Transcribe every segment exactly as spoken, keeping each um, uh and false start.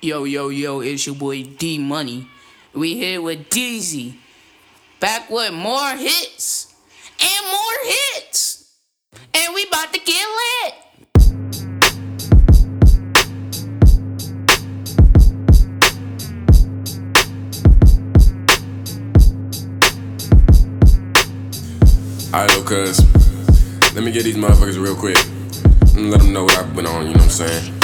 Yo, yo, yo, it's your boy D Money. We here with Deezy. Back with more hits and more hits. And we about to get lit. Alright, little cuz, let me get these motherfuckers real quick and let them know what I've been on, you know what I'm saying?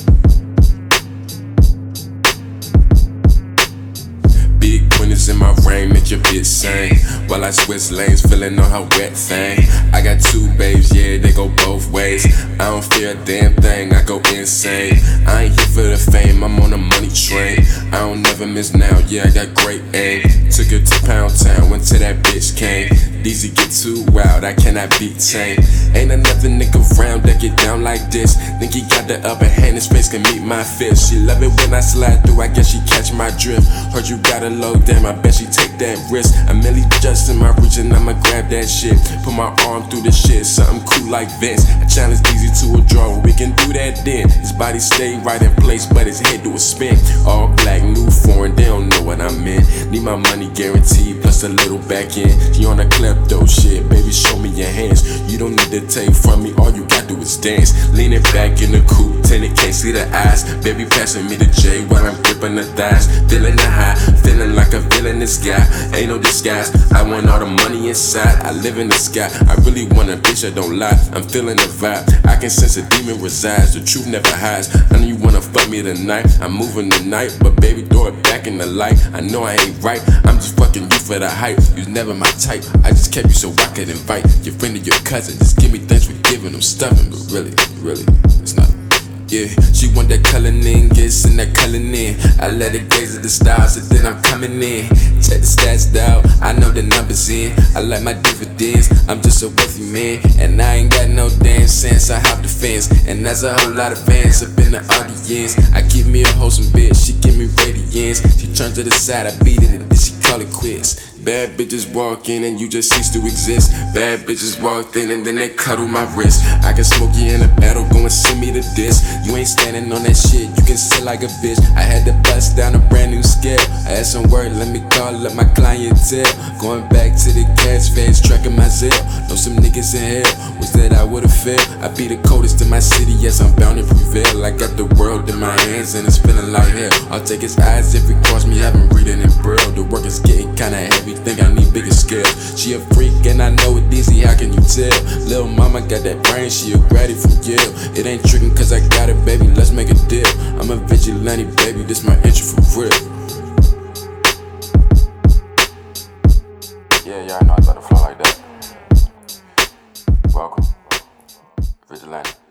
Big winners in my rain, make your bitch sing while I switch lanes, feeling on her wet thing. I got two babes, yeah, they go both ways. I don't fear a damn thing, I go insane. I ain't here for the fame, I'm on a money train. I don't never miss now, yeah, I got great aim. Took her to Pound Town, went to that bitch came. Deezy get too wild, I cannot be tamed. Ain't another nigga around that get down like this. Think he got the upper hand, his face can meet my fist. She love it when I slide through, I guess she catch my drift. Heard you got a low, damn, I bet she take that risk. I'm merely just in my reach and I'ma grab that shit. Put my arm through the shit, something cool like Vince. I challenge Deezy to a draw, we can do that then. His body stay right in place, but his head do a spin. All black, new foreign, they don't know what I'm in. Need my money guaranteed, plus a little back end. She on a klepto shit, baby, show me your hands. You don't need to take from me, all you got to do is dance. Leaning back in the coupe, tinted, can't see the eyes. Baby passing me the J while I'm gripping the thighs. Feeling the high, feeling like a villain, this guy. Ain't no disguise, I want all the money inside. I live in the sky, I really want a bitch that don't lie. I'm feeling the vibe, I can sense a demon resides. The truth never hides, I know you wanna fuck me tonight. I'm moving tonight, but baby, throw it back in the light. I know I ain't right, I'm just fucking you for the hype. You never my type, I just kept you so I could invite your friend or your cousin. Just give me thanks for giving them stuffing, but really, really, it's not. Yeah, she want that coloring, yes, and that coloring in. I let her gaze at the stars, and then I'm coming in. Check the stats down, I know the numbers in. I like my dividends, I'm just a wealthy man. And I ain't got no damn sense, I hop the fence. And there's a whole lot of fans up in the audience. I give me a wholesome bitch, she give me radiance. She turns to the side, I beat it, and then she call it quits. Bad bitches walk in and you just cease to exist. Bad bitches walked in and then they cuddle my wrist. I can smoke you in a battle, go and send me the disc. You ain't standing on that shit, you can sit like a bitch. I had to bust down a brand new scale. I had some word, let me call up my clientele. Going back to the cash fans, tracking my zell. Know some niggas in hell, wish that I would've failed. I be the coldest in my city, yes I'm bound to prevail. I got the world in my hands and it's feeling like hell. I'll take his eyes if it cross me, I haven't reading in braille. The work is getting kinda heavy, think I need bigger scale. She a freak and I know it easy, how can you tell? Lil' mama got that brain, she a graduate from Yale. It ain't trickin' cause I got it, baby, let's make a deal. I'm a vigilante, baby, this my intro for real. Yeah, yeah, I know I was about to flow like that. Welcome, vigilante.